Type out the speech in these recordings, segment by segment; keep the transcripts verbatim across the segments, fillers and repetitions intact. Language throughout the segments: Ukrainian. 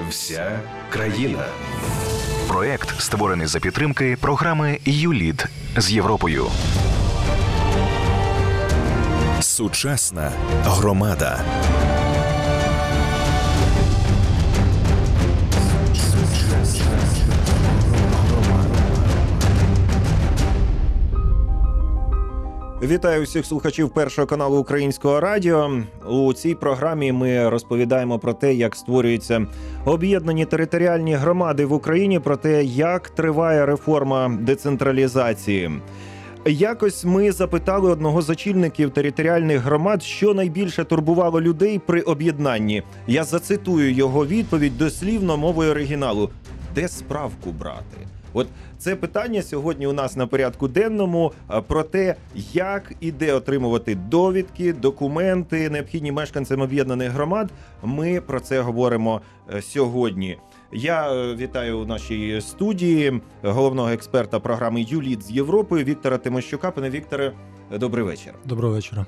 Вся країна. Проект створений за підтримки програми ЮЛІД з Європою. Сучасна громада. Вітаю всіх слухачів Першого каналу Українського радіо. У цій програмі ми розповідаємо про те, як створюються об'єднані територіальні громади в Україні, про те, як триває реформа децентралізації. Якось ми запитали одного з очільників територіальних громад, що найбільше турбувало людей при об'єднанні. Я зацитую його відповідь дослівно мовою оригіналу. Де справку брати? От це питання сьогодні у нас на порядку денному про те, як і де отримувати довідки, документи, необхідні мешканцям об'єднаних громад. Ми про це говоримо сьогодні. Я вітаю у нашій студії головного експерта програми ЮЛІД з Європою Віктора Тимощука. Пане Вікторе, добрий вечір. Доброго вечора.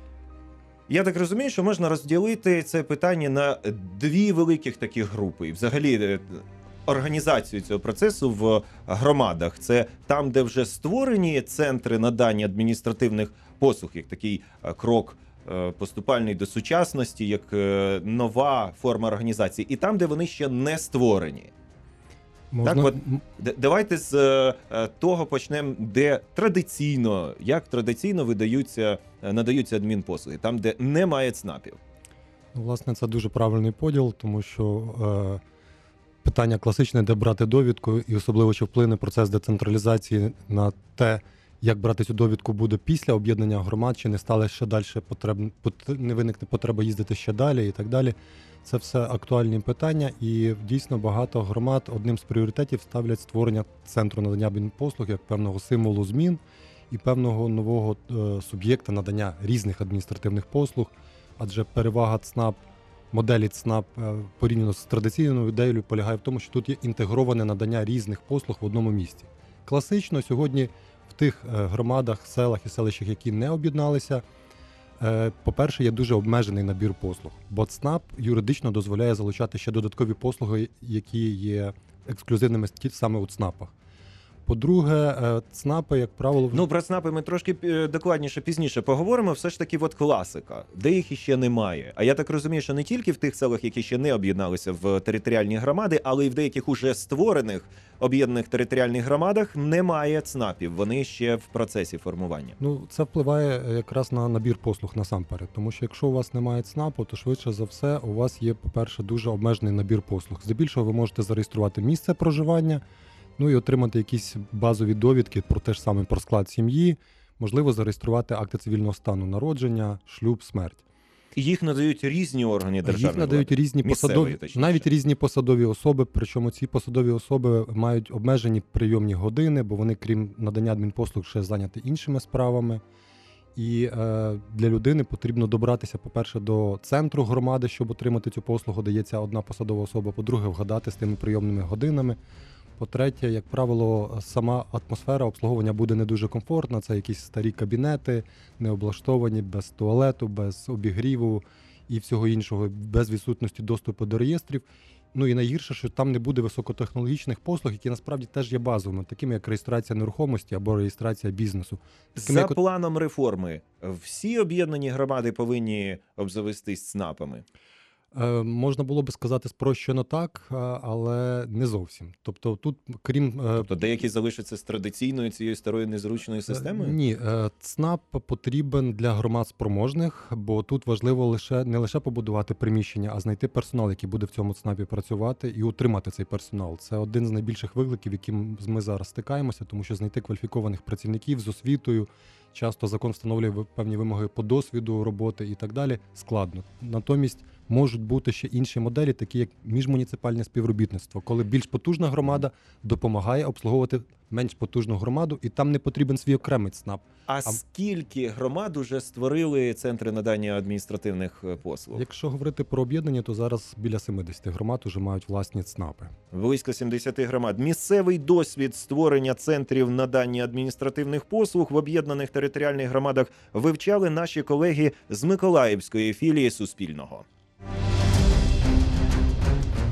Я так розумію, що можна розділити це питання на дві великих такі групи. І взагалі організацію цього процесу в громадах. Це там, де вже створені центри надання адміністративних послуг, як такий крок поступальний до сучасності, як нова форма організації. І там, де вони ще не створені. Можна... Так, от, давайте з того почнемо, де традиційно, як традиційно видаються, надаються адмінпослуги, там, де немає ЦНАПів. Власне, це дуже правильний поділ, тому що е, питання класичне, де брати довідку, і особливо, чи вплине процес децентралізації на те, як брати цю довідку буде після об'єднання громад, чи не стали ще далі потреб... не виникне потреба їздити ще далі і так далі. Це все актуальні питання, і дійсно багато громад одним з пріоритетів ставлять створення центру надання адмінпослуг як певного символу змін і певного нового е, суб'єкта надання різних адміністративних послуг, адже перевага ЦНАП, моделі ЦНАП е, порівняно з традиційною ідеєю полягає в тому, що тут є інтегроване надання різних послуг в одному місці. Класично сьогодні в тих е, громадах, селах і селищах, які не об'єдналися, по-перше, є дуже обмежений набір послуг, бо ЦНАП юридично дозволяє залучати ще додаткові послуги, які є ексклюзивними саме у ЦНАПах. По-друге, ЦНАПи, як правило... Ну, про ЦНАПи ми трошки докладніше пізніше поговоримо. Все ж таки, от класика, де їх іще немає. А я так розумію, що не тільки в тих селах, які ще не об'єдналися в територіальні громади, але й в деяких уже створених об'єднаних територіальних громадах немає ЦНАПів. Вони ще в процесі формування. Ну, це впливає якраз на набір послуг насамперед. Тому що якщо у вас немає ЦНАПу, то швидше за все у вас є, по-перше, дуже обмежений набір послуг. Здебільшого ви можете зареєструвати місце проживання, ну і отримати якісь базові довідки про те ж саме про склад сім'ї, можливо, зареєструвати акти цивільного стану, народження, шлюб, смерть. І їх надають різні органи державної влади. Їх надають різні посадові, навіть різні посадові особи, причому ці посадові особи мають обмежені прийомні години, бо вони, крім надання адмінпослуг, ще зайняті іншими справами. І е, для людини потрібно добратися, по-перше, до центру громади, щоб отримати цю послугу, дається одна посадова особа, по-друге, вгадати з тими прийомними годинами. По-третє, як правило, сама атмосфера обслуговування буде не дуже комфортна. Це якісь старі кабінети, не облаштовані, без туалету, без обігріву і всього іншого, без відсутності доступу до реєстрів. Ну і найгірше, що там не буде високотехнологічних послуг, які насправді теж є базовими, такими як реєстрація нерухомості або реєстрація бізнесу. Такими, За як... планом реформи всі об'єднані громади повинні обзавестись ЦНАПами? Можна було би сказати спрощено так, але не зовсім. Тобто тут, крім... Тобто деякі залишаться з традиційною цією старою незручною системою? Ні, ЦНАП потрібен для громад спроможних, бо тут важливо лише не лише побудувати приміщення, а знайти персонал, який буде в цьому ЦНАПі працювати, і утримати цей персонал. Це один з найбільших викликів, яким ми зараз стикаємося, тому що знайти кваліфікованих працівників з освітою, часто закон встановлює певні вимоги по досвіду роботи і так далі, складно. Натомість можуть бути ще інші моделі, такі як міжмуніципальне співробітництво, коли більш потужна громада допомагає обслуговувати менш потужну громаду, і там не потрібен свій окремий ЦНАП. А, а скільки громад уже створили центри надання адміністративних послуг? Якщо говорити про об'єднання, то зараз біля сімдесят громад уже мають власні ЦНАПи. Близько сімдесят громад. Місцевий досвід створення центрів надання адміністративних послуг в об'єднаних територіальних громадах вивчали наші колеги з Миколаївської філії Суспільного.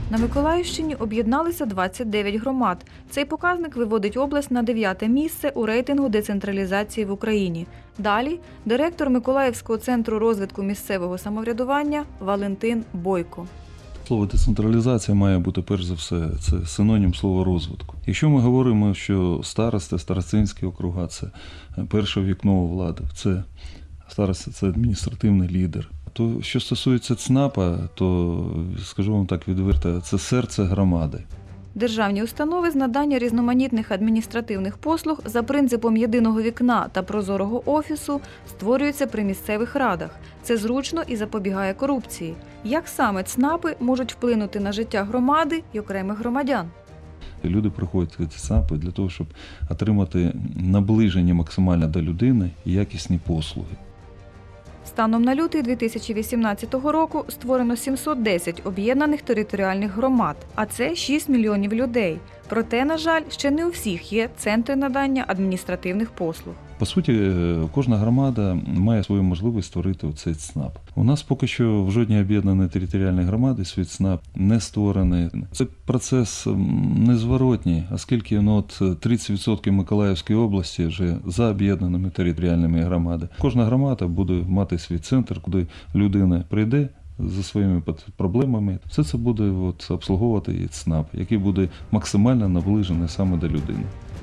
На Миколаївщині об'єдналися двадцять дев'ять громад. Цей показник виводить область на дев'яте місце у рейтингу децентралізації в Україні. Далі – директор Миколаївського центру розвитку місцевого самоврядування Валентин Бойко. Слово децентралізація має бути, перш за все, це синонім слова розвитку. Якщо ми говоримо, що старости, старостинські округа – це перше вікно у влади, це староста – це адміністративний лідер, то що стосується ЦНАПа, то, скажу вам так відверто, це серце громади. Державні установи з надання різноманітних адміністративних послуг за принципом єдиного вікна та прозорого офісу створюються при місцевих радах. Це зручно і запобігає корупції. Як саме ЦНАПи можуть вплинути на життя громади і окремих громадян? Люди приходять в ці ЦНАПи для того, щоб отримати наближення максимально до людини і якісні послуги. Станом на лютий дві тисячі вісімнадцятого року створено сімсот десять об'єднаних територіальних громад, а це шість мільйонів людей. Проте, на жаль, ще не у всіх є центри надання адміністративних послуг. По суті, кожна громада має свою можливість створити цей ЦНАП. У нас поки що в жодній об'єднаній територіальній громаді свій ЦНАП не створений. Це процес незворотній, оскільки ну, от тридцять відсотків Миколаївської області вже за об'єднаними територіальними громадами. Кожна громада буде мати свій центр, куди людина прийде за своїми проблемами. Все це буде от, обслуговувати і ЦНАП, який буде максимально наближений саме до людини.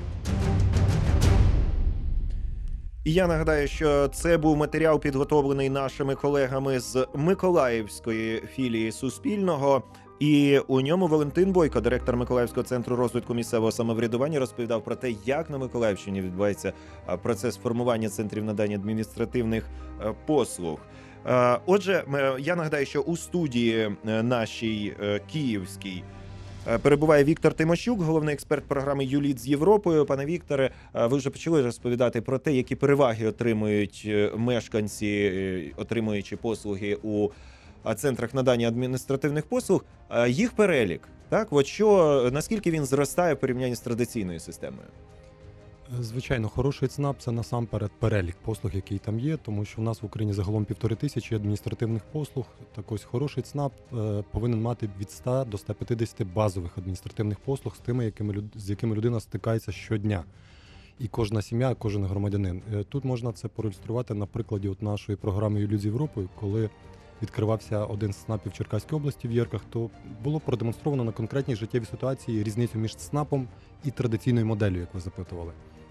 І я нагадаю, що це був матеріал, підготовлений нашими колегами з Миколаївської філії Суспільного. І у ньому Валентин Бойко, директор Миколаївського центру розвитку місцевого самоврядування, розповідав про те, як на Миколаївщині відбувається процес формування центрів надання адміністративних послуг. Отже, я нагадаю, що у студії нашій київській перебуває Віктор Тимощук, головний експерт програми «ЮЛІД з Європою». Пане Вікторе, ви вже почали розповідати про те, які переваги отримують мешканці, отримуючи послуги у центрах надання адміністративних послуг. Їх перелік, так? От що, наскільки він зростає в порівнянні з традиційною системою? Звичайно, хороший ЦНАП – це насамперед перелік послуг, який там є, тому що в нас в Україні загалом півтори тисячі адміністративних послуг. Так ось хороший ЦНАП е, повинен мати від ста до ста п'ятдесяти базових адміністративних послуг з тими, якими, з якими людина стикається щодня. І кожна сім'я, кожен громадянин. Е, тут можна це проілюструвати на прикладі от нашої програми «ЮЛІД з Європою», коли відкривався один з ЦНАПів в Черкаській області в Єрках, то було продемонстровано на конкретній життєвій ситуації різницю між ЦНАПом і традиційною моделлю, як ви запитували.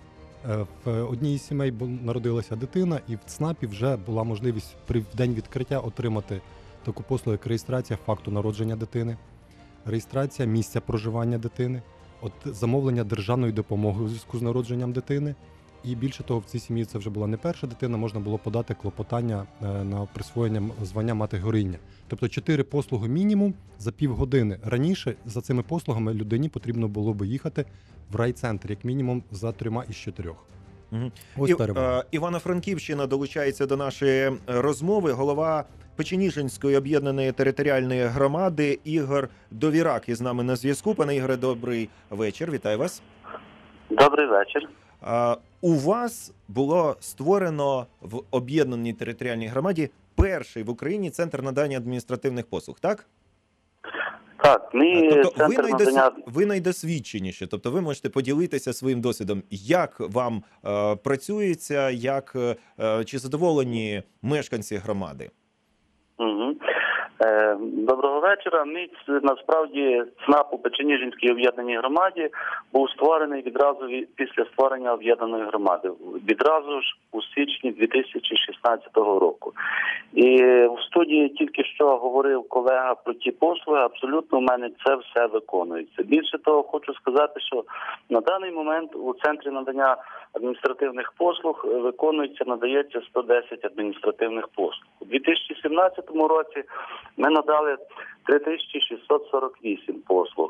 В одній із сімей народилася дитина, і в ЦНАПі вже була можливість при день відкриття отримати таку послугу, як реєстрація факту народження дитини, реєстрація місця проживання дитини, от замовлення державної допомоги у зв'язку з народженням дитини. І більше того, в цій сім'ї це вже була не перша дитина, можна було подати клопотання на присвоєння звання мати-героїня. Тобто чотири послуги мінімум за півгодини. Раніше за цими послугами людині потрібно було би їхати в райцентр, як мінімум, за трьома із чотирьох. Угу. Ось І, перевага. Івано-Франківщина долучається до нашої розмови. Голова Печеніжинської об'єднаної територіальної громади Ігор Довірак із нами на зв'язку. Пане Ігоре, добрий вечір. Вітаю вас. Добрий вечір. У вас було створено в об'єднаній територіальній громаді перший в Україні центр надання адміністративних послуг, так? Так, ми тобто ви, центр найдос... надання... ви найдосвідченіші, тобто ви можете поділитися своїм досвідом, як вам е, працюється, як, е, чи задоволені мешканці громади? Угу. Е, доброго вечора. Ми, насправді, ЦНАП у Печеніжинській об'єднаній громаді був створений відразу після створення об'єднаної громади. Відразу ж у січні дві тисячі шістнадцятого року. І в студії тільки що говорив колега про ті послуги, абсолютно в мене це все виконується. Більше того, хочу сказати, що на даний момент у Центрі надання адміністративних послуг виконується, надається сто десять адміністративних послуг. У дві тисячі сімнадцятому році ми надали три тисячі шістсот сорок вісім послуг.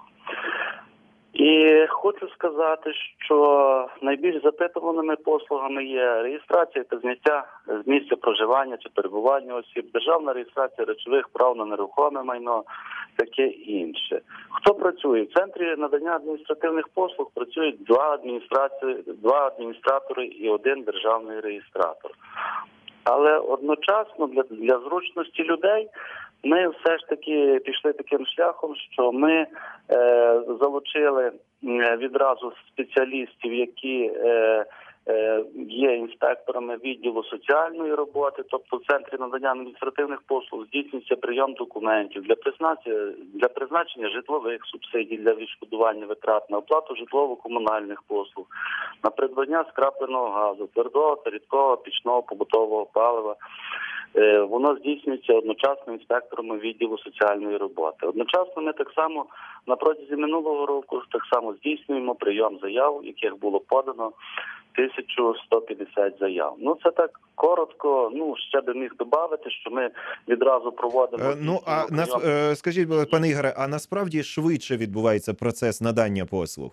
І хочу сказати, що найбільш запитуваними послугами є реєстрація та зняття з місця проживання чи перебування осіб, державна реєстрація речових прав на нерухоме майно, таке інше. Хто працює? В Центрі надання адміністративних послуг працюють два адміністрації, два адміністратори і один державний реєстратор. Але одночасно для, для зручності людей ми все ж таки пішли таким шляхом, що ми е, залучили відразу спеціалістів, які е, є інспекторами відділу соціальної роботи, тобто в Центрі надання адміністративних послуг здійснюється прийом документів для призначення, для призначення житлових субсидій для відшкодування витрат на оплату житлово-комунальних послуг, на придбання скрапленого газу, твердого та рідкого пічного побутового палива. Воно здійснюється одночасно інспекторами відділу соціальної роботи. Одночасно ми так само на протязі минулого року так само здійснюємо прийом заяв, яких було подано тисяча сто п'ятдесят заяв. Ну, це так коротко, ну, ще би міг додати, що ми відразу проводимо... Е, ну, а нас, е, скажіть, пане Ігоре, а насправді швидше відбувається процес надання послуг?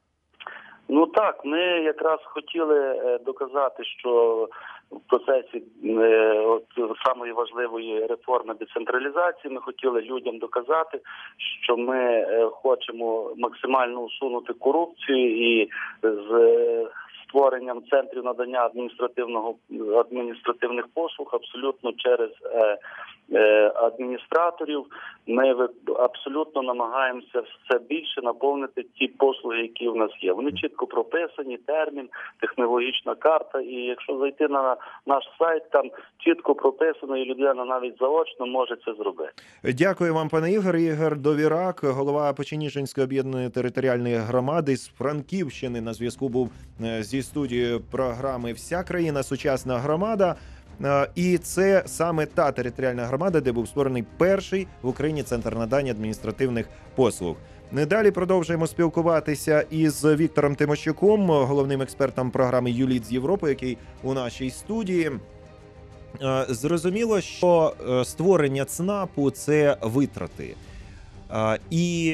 Ну так, ми якраз хотіли доказати, що в процесі от, самої важливої реформи децентралізації ми хотіли людям доказати, що ми хочемо максимально усунути корупцію і з створенням центрів надання адміністративного адміністративних послуг абсолютно через е, е, адміністраторів ми абсолютно намагаємося все більше наповнити ті послуги, які в нас є. Вони чітко прописані, термін, технологічна карта, і якщо зайти на наш сайт, там чітко прописано, і людина навіть заочно може це зробити. Дякую вам, пане Ігор. Ігор Довірак, голова Печеніжинської об'єднаної територіальної громади з Франківщини, на зв'язку був зі студією програми «Вся країна – сучасна громада». І це саме та територіальна громада, де був створений перший в Україні центр надання адміністративних послуг. Далі продовжуємо спілкуватися із Віктором Тимощуком, головним експертом програми «ЮЛІД з Європи», який у нашій студії. Зрозуміло, що створення ЦНАПу – це витрати. І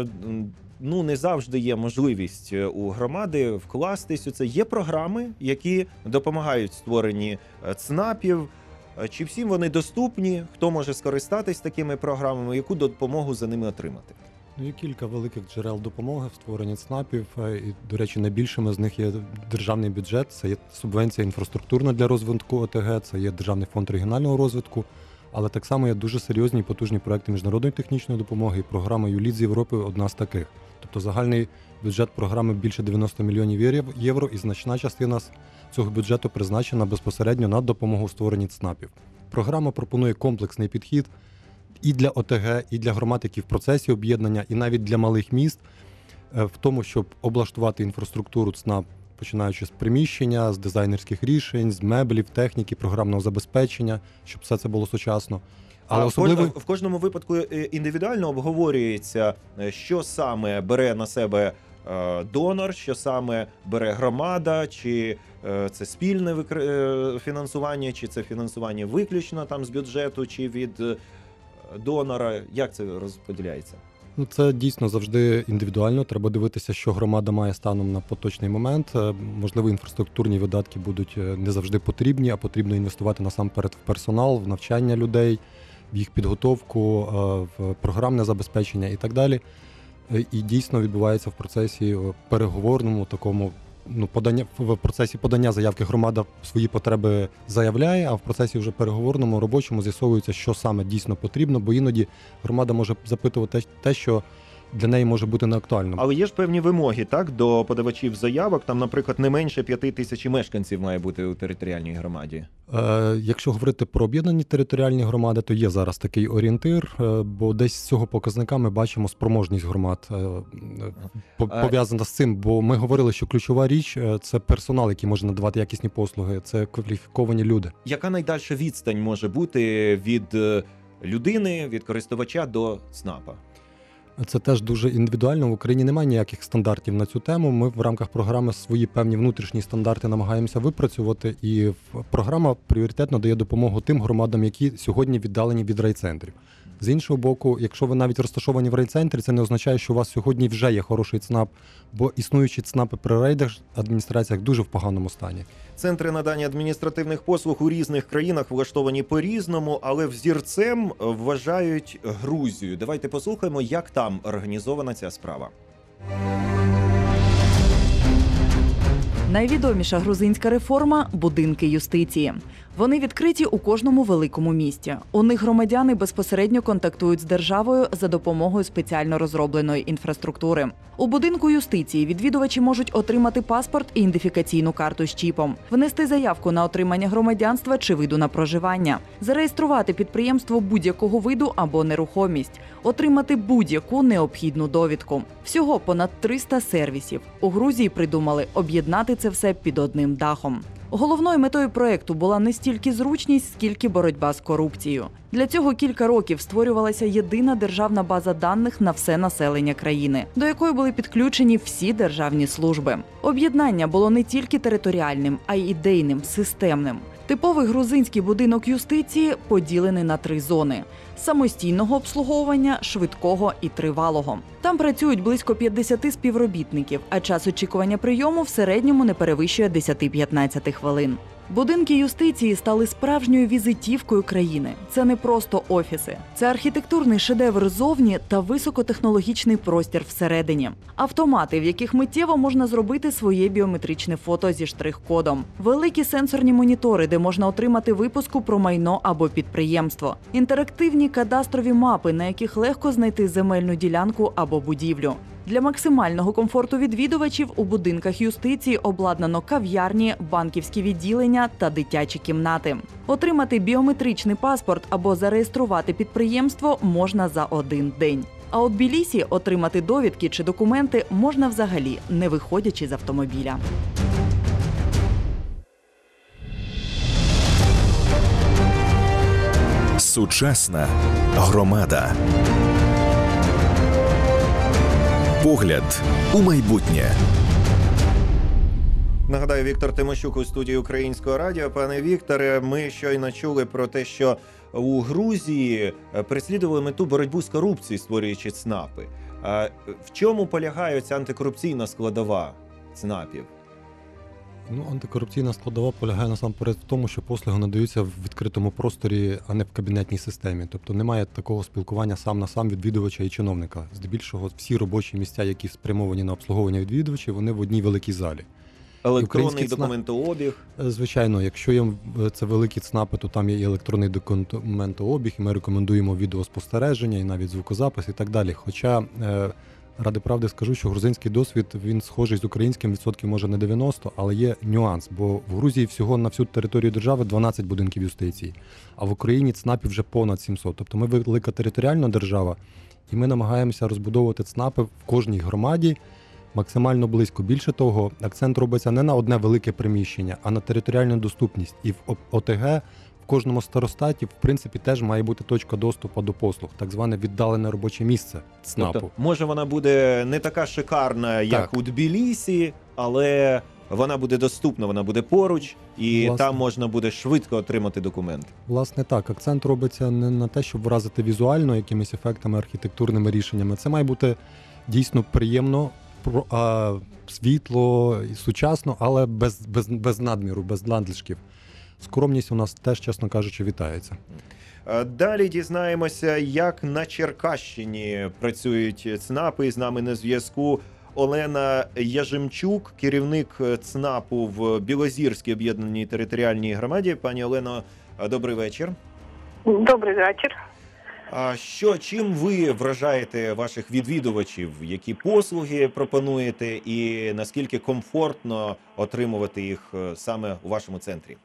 ну, не завжди є можливість у громади вкластись у це. Є програми, які допомагають в створенні ЦНАПів. Чи всім вони доступні? Хто може скористатись такими програмами? Яку допомогу за ними отримати? Ну, є кілька великих джерел допомоги в створенні ЦНАПів. І, до речі, найбільшими з них є державний бюджет, це є субвенція інфраструктурна для розвитку ОТГ, це є Державний фонд регіонального розвитку, але так само є дуже серйозні і потужні проекти міжнародної технічної допомоги, і програма «ЮЛІД з Європи» одна з таких. Тобто загальний бюджет програми більше дев'яносто мільйонів євро, і значна частина цього бюджету призначена безпосередньо на допомогу в створенні ЦНАПів. Програма пропонує комплексний підхід і для ОТГ, і для громад, які в процесі об'єднання, і навіть для малих міст, в тому, щоб облаштувати інфраструктуру ЦНАП, починаючи з приміщення, з дизайнерських рішень, з меблів, техніки, програмного забезпечення, щоб все це було сучасно. Але а особливо... в кожному випадку індивідуально обговорюється, що саме бере на себе донор, що саме бере громада, чи це спільне фінансування, чи це фінансування виключно там з бюджету, чи від донора. Як це розподіляється? Ну, це дійсно завжди індивідуально. Треба дивитися, що громада має станом на поточний момент. Можливо, інфраструктурні видатки будуть не завжди потрібні, а потрібно інвестувати насамперед в персонал, в навчання людей, в їх підготовку, в програмне забезпечення і так далі. І дійсно відбувається в процесі переговорному такому, ну, подання, в процесі подання заявки громада свої потреби заявляє, а в процесі вже переговорному, робочому з'ясовується, що саме дійсно потрібно, бо іноді громада може запитувати те, що для неї може бути неактуальним. Але є ж певні вимоги, так, до подавачів заявок. Там, наприклад, не менше п'яти тисяч мешканців має бути у територіальній громаді. Е, якщо говорити про об'єднані територіальні громади, то є зараз такий орієнтир, е, бо десь з цього показника ми бачимо спроможність громад е, пов'язана з цим, бо ми говорили, що ключова річ – це персонал, який може надавати якісні послуги, це кваліфіковані люди. Яка найдальша відстань може бути від людини, від користувача до ЦНАПа? Це теж дуже індивідуально. В Україні немає ніяких стандартів на цю тему. Ми в рамках програми свої певні внутрішні стандарти намагаємося випрацювати, і програма пріоритетно дає допомогу тим громадам, які сьогодні віддалені від райцентрів. З іншого боку, якщо ви навіть розташовані в райцентрі, це не означає, що у вас сьогодні вже є хороший ЦНАП, бо існуючі ЦНАПи при райдержадміністраціях дуже в поганому стані. Центри надання адміністративних послуг у різних країнах влаштовані по-різному, але взірцем вважають Грузію. Давайте послухаємо, як там організована ця справа. Найвідоміша грузинська реформа – будинки юстиції. Вони відкриті у кожному великому місті. У них громадяни безпосередньо контактують з державою за допомогою спеціально розробленої інфраструктури. У будинку юстиції відвідувачі можуть отримати паспорт і ідентифікаційну карту з чіпом, внести заявку на отримання громадянства чи виду на проживання, зареєструвати підприємство будь-якого виду або нерухомість, отримати будь-яку необхідну довідку. Всього понад триста сервісів. У Грузії придумали об'єднати це все під одним дахом. Головною метою проєкту була не стільки зручність, скільки боротьба з корупцією. Для цього кілька років створювалася єдина державна база даних на все населення країни, до якої були підключені всі державні служби. Об'єднання було не тільки територіальним, а й ідейним, системним. Типовий грузинський будинок юстиції поділений на три зони – самостійного обслуговування, швидкого і тривалого. Там працюють близько п'ятдесят співробітників, а час очікування прийому в середньому не перевищує десять-п'ятнадцять хвилин. Будинки юстиції стали справжньою візитівкою країни. Це не просто офіси. Це архітектурний шедевр ззовні та високотехнологічний простір всередині. Автомати, в яких миттєво можна зробити своє біометричне фото зі штрих-кодом. Великі сенсорні монітори, де можна отримати випуску про майно або підприємство. Інтерактивні кадастрові мапи, на яких легко знайти земельну ділянку або будівлю. Для максимального комфорту відвідувачів у будинках юстиції обладнано кав'ярні, банківські відділення та дитячі кімнати. Отримати біометричний паспорт або зареєструвати підприємство можна за один день. А от Тбілісі отримати довідки чи документи можна взагалі, не виходячи з автомобіля. Сучасна громада. Погляд у майбутнє. Нагадаю, Віктор Тимощук у студії Українського радіо. Пане Вікторе, ми щойно чули про те, що у Грузії переслідували мету боротьбу з корупцією, створюючи ЦНАПи. В чому полягає ця антикорупційна складова ЦНАПів? Ну, антикорупційна складова полягає насамперед в тому, що послуги надаються в відкритому просторі, а не в кабінетній системі. Тобто немає такого спілкування сам на сам відвідувача і чиновника. Здебільшого всі робочі місця, які спрямовані на обслуговування відвідувачів, вони в одній великій залі. Електронний документообіг? Звичайно, якщо є це великі ЦНАПи, то там є і електронний документообіг, і ми рекомендуємо відеоспостереження, і навіть звукозапис і так далі. Хоча, ради правди скажу, що грузинський досвід, він схожий з українським, відсотків може не дев'яносто, але є нюанс, бо в Грузії всього на всю територію держави дванадцять будинків юстиції, а в Україні ЦНАПів вже понад сімсот. Тобто ми велика територіальна держава, і ми намагаємося розбудовувати ЦНАПи в кожній громаді максимально близько. Більше того, акцент робиться не на одне велике приміщення, а на територіальну доступність. І в ОТГ, в кожному старостаті, в принципі, теж має бути точка доступу до послуг, так зване віддалене робоче місце ЦНАПу. Тобто, може вона буде не така шикарна, як так. у Тбілісі, але вона буде доступна, вона буде поруч, і Власне. там можна буде швидко отримати документ. Власне так, акцент робиться не на те, щоб вразити візуально якимись ефектами, архітектурними рішеннями. Це має бути дійсно приємно, а, світло, і сучасно, але без, без, без надміру, без надлишків. Скромність у нас теж, чесно кажучи, вітається. Далі дізнаємося, як на Черкащині працюють ЦНАПи. З нами на зв'язку Олена Яжемчук, керівник ЦНАПу в Білозірській об'єднаній територіальній громаді. Пані Олено, добрий вечір. Добрий вечір. А що, чим ви вражаєте ваших відвідувачів? Які послуги пропонуєте і наскільки комфортно отримувати їх саме у вашому центрі?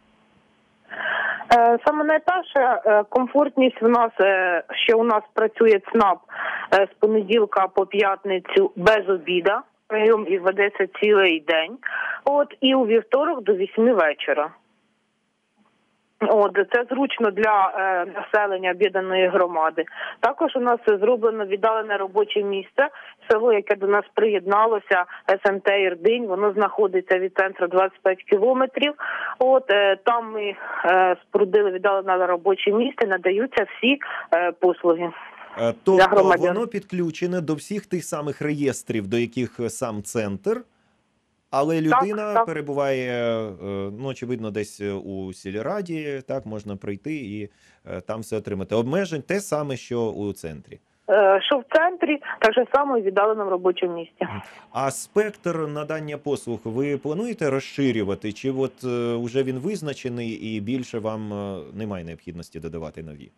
Саме найперше, комфортність в нас, що у нас працює ЦНАП з понеділка по п'ятницю без обіда. Прийом і ведеться цілий день. От, і у вівторок до вісьми вечора. От, це зручно для е, населення об'єднаної громади. Також у нас зроблено віддалене робоче місце, село, яке до нас приєдналося, СМТ Ірдинь, воно знаходиться від центру двадцять п'ять кілометрів. От, е, там ми е, спорудили віддалене робоче місце, надаються всі е, послуги. Тобто воно підключене до всіх тих самих реєстрів, до яких сам центр, але людина так, так. перебуває, ну, очевидно, десь у сільраді, так, можна прийти і там все отримати. Обмежень те саме, що у центрі. е, що в центрі, так же само і в віддаленому робочому місці. А спектр надання послуг ви плануєте розширювати? Чи от е, вже він визначений і більше вам е, немає необхідності додавати нові?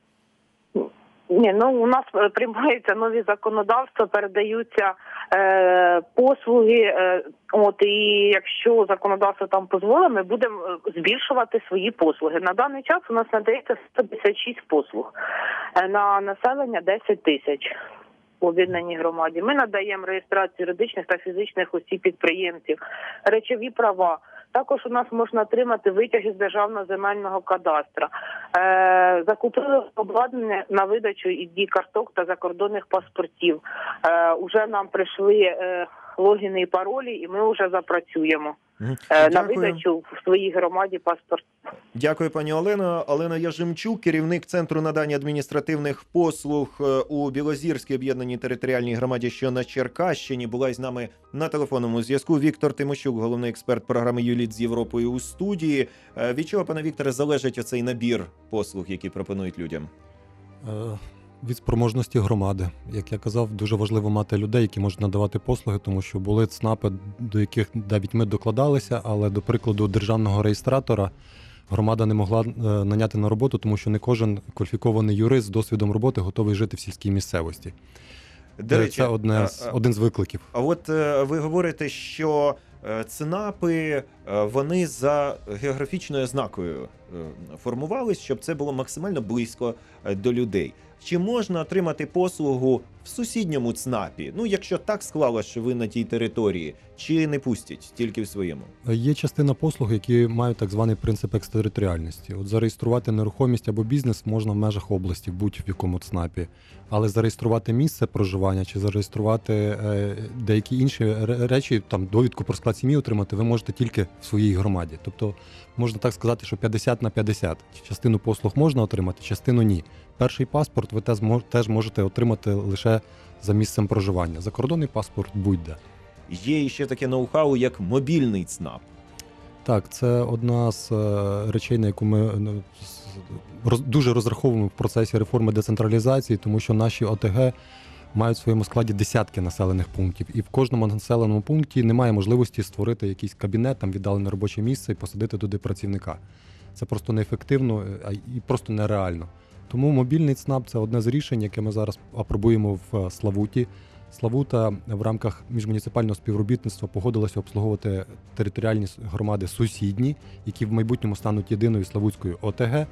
Ні, ну у нас е, приймаються нові законодавства, передаються е, послуги. Е, от і якщо законодавство там дозволить, ми будемо збільшувати свої послуги. На даний час у нас надається сто п'ятдесят шість послуг е, на населення десять тисяч у об'єднаній громаді. Ми надаємо реєстрацію юридичних та фізичних осіб підприємців, речові права. Також у нас можна отримати витяги з Державного земельного кадастру. Е, закупили обладнання на видачу і дій карток та закордонних паспортів. Е, уже нам прийшли е, логіни і паролі, і ми вже запрацюємо е, на видачу в своїй громаді паспортів. Дякую, пані Олено. Олена Яжемчук, керівник Центру надання адміністративних послуг у Білозірській об'єднаній територіальній громаді, що на Черкащині, була із нами на телефонному зв'язку. Віктор Тимощук, головний експерт програми «ЮЛІД» з Європою у студії. Від чого, пане Вікторе, залежить оцей набір послуг, які пропонують людям? Від спроможності громади. Як я казав, дуже важливо мати людей, які можуть надавати послуги, тому що були ЦНАПи, до яких навіть ми докладалися, але, до прикладу, державного реєстратора громада не могла наняти на роботу, тому що не кожен кваліфікований юрист з досвідом роботи готовий жити в сільській місцевості. До речі, це одне з, один з викликів. А от ви говорите, що ЦНАПи, вони за географічною ознакою формувались, щоб це було максимально близько до людей. Чи можна отримати послугу в сусідньому ЦНАПі? Ну, якщо так склалося, що ви на тій території, чи не пустять тільки в своєму? Є частина послуг, які мають так званий принцип екстериторіальності. От зареєструвати нерухомість або бізнес можна в межах області, в будь-якому ЦНАПі. Але зареєструвати місце проживання чи зареєструвати е, деякі інші речі, там довідку про склад сім'ї отримати, ви можете тільки в своїй громаді. Тобто, можна так сказати, що п'ятдесят на п'ятдесят. Частину послуг можна отримати, частину ні. Перший паспорт ви теж можете отримати лише за місцем проживання. Закордонний паспорт будь-де. Є ще таке ноу-хау, як мобільний ЦНАП. Так, це одна з речей, на яку ми роз, дуже розраховуємо в процесі реформи децентралізації, тому що наші ОТГ мають в своєму складі десятки населених пунктів. І в кожному населеному пункті немає можливості створити якийсь кабінет, там віддалене робоче місце і посадити туди працівника. Це просто неефективно і просто нереально. Тому мобільний ЦНАП – це одне з рішень, яке ми зараз апробуємо в Славуті. Славута в рамках міжмуніципального співробітництва погодилася обслуговувати територіальні громади сусідні, які в майбутньому стануть єдиною Славутською ОТГ.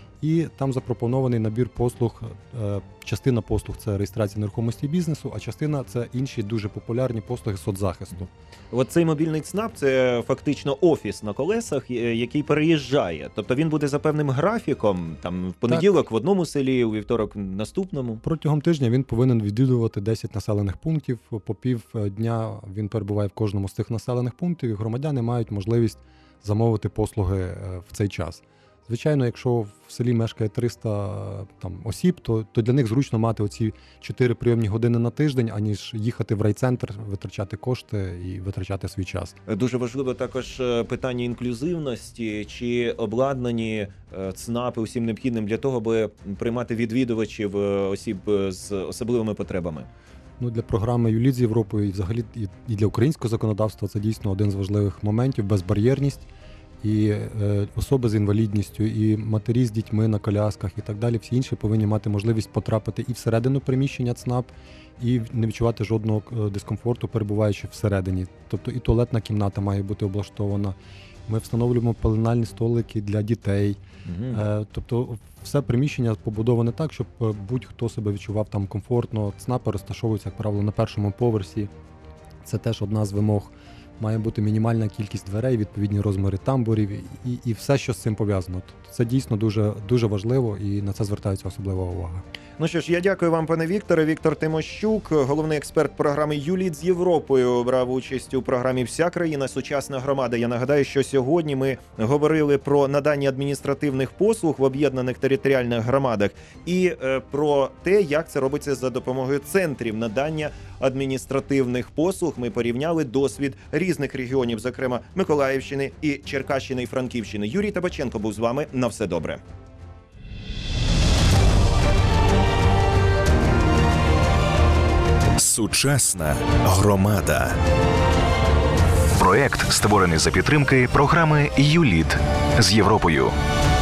І там запропонований набір послуг. Частина послуг – це реєстрація нерухомості бізнесу, а частина – це інші дуже популярні послуги соцзахисту. От цей мобільний ЦНАП – це фактично офіс на колесах, який переїжджає. Тобто він буде за певним графіком, там в понеділок так. в одному селі, у вівторок в наступному. Протягом тижня він повинен відвідувати десять населених пунктів. По півдня він перебуває в кожному з цих населених пунктів, і громадяни мають можливість замовити послуги в цей час. Звичайно, якщо в селі мешкає триста там, осіб, то, то для них зручно мати оці чотири прийомні години на тиждень, аніж їхати в райцентр, витрачати кошти і витрачати свій час. Дуже важливо також питання інклюзивності. Чи обладнані ЦНАПи усім необхідним для того, аби приймати відвідувачів осіб з особливими потребами? Ну, для програми «ЮЛІД» з Європою і взагалі і для українського законодавства це дійсно один з важливих моментів – безбар'єрність. І е, особи з інвалідністю, і матері з дітьми на колясках і так далі, всі інші повинні мати можливість потрапити і всередину приміщення ЦНАП, і не відчувати жодного дискомфорту, перебуваючи всередині. Тобто і туалетна кімната має бути облаштована. Ми встановлюємо пеленальні столики для дітей. Угу. Е, тобто все приміщення побудоване так, щоб будь-хто себе відчував там комфортно. ЦНАПи розташовуються, як правило, на першому поверсі. Це теж одна з вимог. Має бути мінімальна кількість дверей, відповідні розміри тамбурів і, і все, що з цим пов'язано. Тобто це дійсно дуже, дуже важливо і на це звертається особлива увага. Ну що ж, я дякую вам, пане Вікторе. Віктор Тимощук, головний експерт програми «ЮЛІД» з Європою, брав участь у програмі «Вся країна. Сучасна громада». Я нагадаю, що сьогодні ми говорили про надання адміністративних послуг в об'єднаних територіальних громадах і е, про те, як це робиться за допомогою центрів надання адміністративних послуг. Ми порівняли досвід різних регіонів, зокрема Миколаївщини і Черкащини і Франківщини. Юрій Табаченко був з вами. На все добре. Сучасна громада. Проект створений за підтримки програми «ЮЛІД» з Європою.